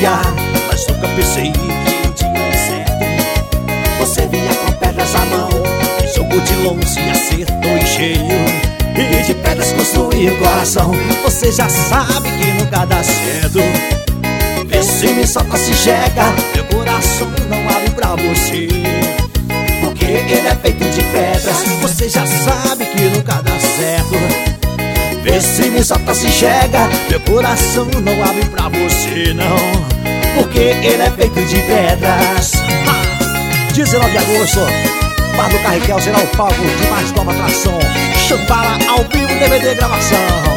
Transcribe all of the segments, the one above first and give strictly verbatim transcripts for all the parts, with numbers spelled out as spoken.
confiar, mas nunca pensei que um dia é certo. Você vinha com pedras à mão, e jogou de longe, acertou em cheio. E de pedras construiu o coração. Você já sabe que nunca dá certo. Vê se me solta, se chega, meu coração não abre pra você, porque ele é feito de pedras. Você já sabe que nunca dá certo. Vê se me solta, se chega, meu coração não abre pra você não, porque ele é feito de pedras. dezenove de agosto, Bar do Carretel será o palco de mais nova atração. Chambala ao vivo, D V D gravação.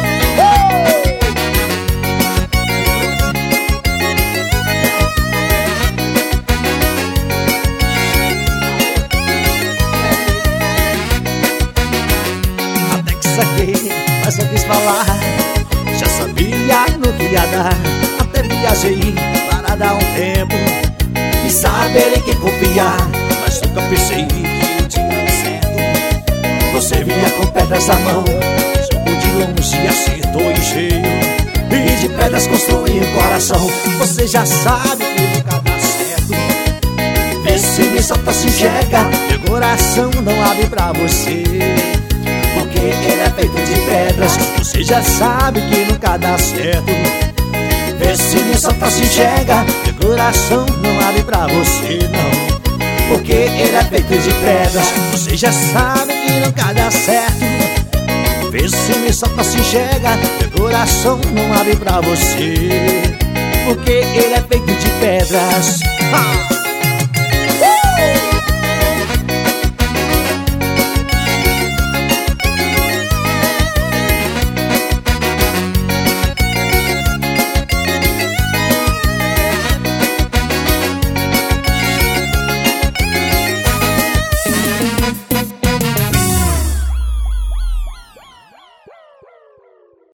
Até que saquei, mas não quis falar. Já sabia no que ia dar. Até viajei para dar um tempo e saber em quem confiar, mas nunca pensei que um dia é certo. Você vinha com pedras à mão, jogou de longe, acertou em cheio. E de pedras construiu um coração. Você já sabe que nunca dá certo. Vê se me solta, se enxerga, meu coração não abre pra você, porque ele é feito de pedras. Você já sabe que nunca dá certo. Vê se me solta, se enxerga, meu coração não abre pra você não, porque ele é feito de pedras. Você já sabe que nunca dá certo. Vê se me solta, se enxerga, meu coração não abre pra você, porque ele é feito de pedras. Ah!